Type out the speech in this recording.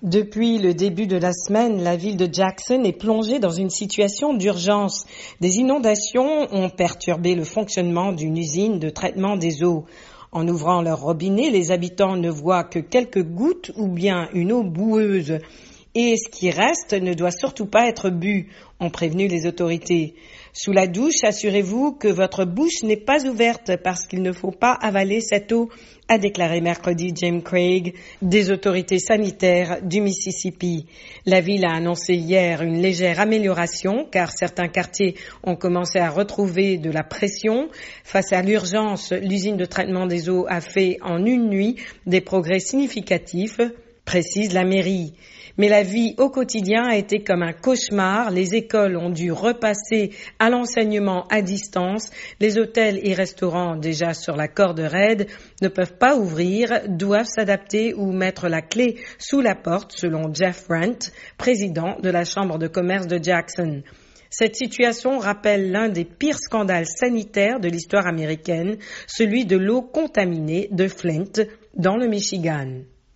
Depuis le début de la semaine, la ville de Jackson est plongée dans une situation d'urgence. Des inondations ont perturbé le fonctionnement d'une usine de traitement des eaux. En ouvrant leur robinet, les habitants ne voient que quelques gouttes ou bien une eau boueuse. Et ce qui reste ne doit surtout pas être bu, ont prévenu les autorités. Sous la douche, assurez-vous que votre bouche n'est pas ouverte parce qu'il ne faut pas avaler cette eau, a déclaré mercredi Jim Craig des autorités sanitaires du Mississippi. La ville a annoncé hier une légère amélioration car certains quartiers ont commencé à retrouver de la pression. Face à l'urgence, l'usine de traitement des eaux a fait en une nuit des progrès significatifs, précise la mairie. Mais la vie au quotidien a été comme un cauchemar. Les écoles ont dû repasser à l'enseignement à distance. Les hôtels et restaurants, déjà sur la corde raide, ne peuvent pas ouvrir, doivent s'adapter ou mettre la clé sous la porte, selon Jeff Rent, président de la Chambre de commerce de Jackson. Cette situation rappelle l'un des pires scandales sanitaires de l'histoire américaine, celui de l'eau contaminée de Flint, dans le Michigan.